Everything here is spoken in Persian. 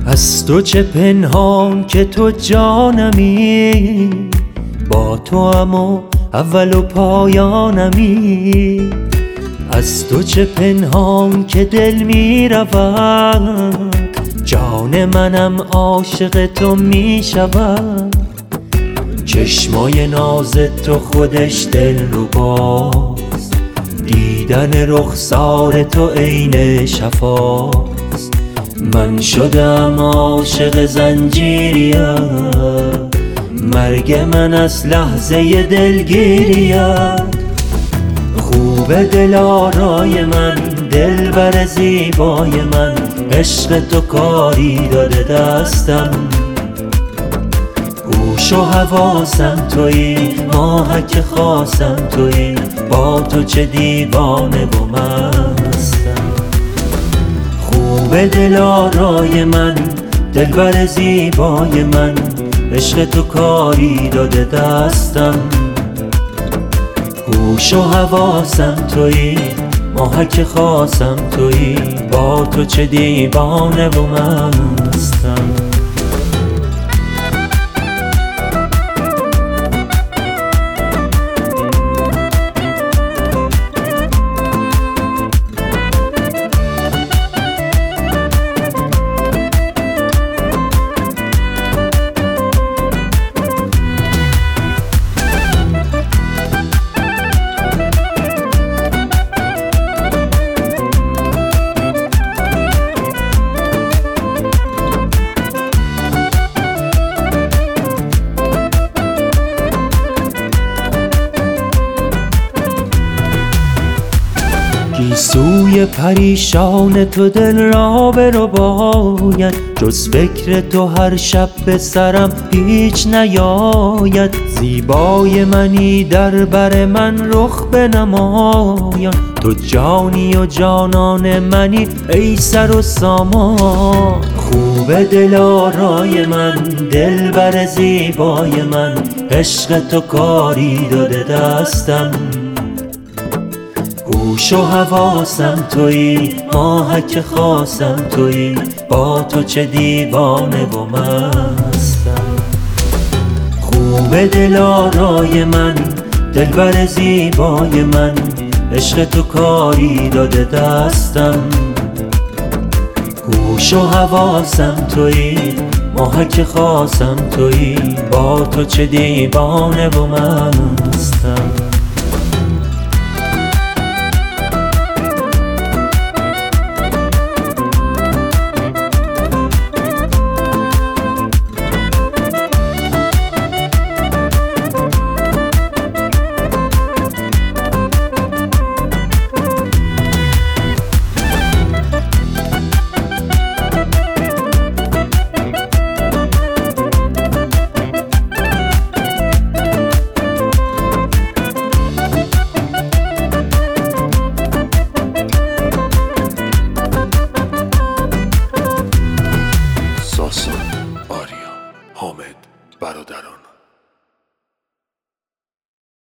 از تو چه پنهان که تو جانمی، با تو هم و اول و پایانمی. از تو چه پنهان که دل می رود، جان منم عاشق تو می شود. چشمای ناز تو خودش دل رو باز، دیدن رخسار تو عین شفاست. من شدم عاشق زنجیریت، مرگ من از لحظه دلگیریت. خوب دلارای من، دلبر زیبای من، عشق تو کاری داده دستم. هوش و حواسم تویی، ماهک خاصم تویی، با تو چه دیوانه و مستم. خوب دلارای من، دلبر زیبای من، عشق تو کاری داده دستم. هوش و حواسم تویی، ماهک خاصم تویی، با تو چه دیوانه و مستم. گیسوی پریشان تو دل را برو باید، جز فکر تو هر شب به سرم هیچ نیاید. زیبای منی در بر من رخ بنمایان، تو جانی و جانان منی ای سر و سامان. خوب دلارای من، دلبر زیبای من، عشق تو کاری داده دستم. هوش و حواسم تویی، ماهک خاصم تویی، با تو چه دیوانه و مستم. خوب دلارای من، دلبر زیبای من، عشق تو کاری داده دستم. هوش و حواسم تویی، ماهک خاصم تویی، با تو چه دیوانه و مستم.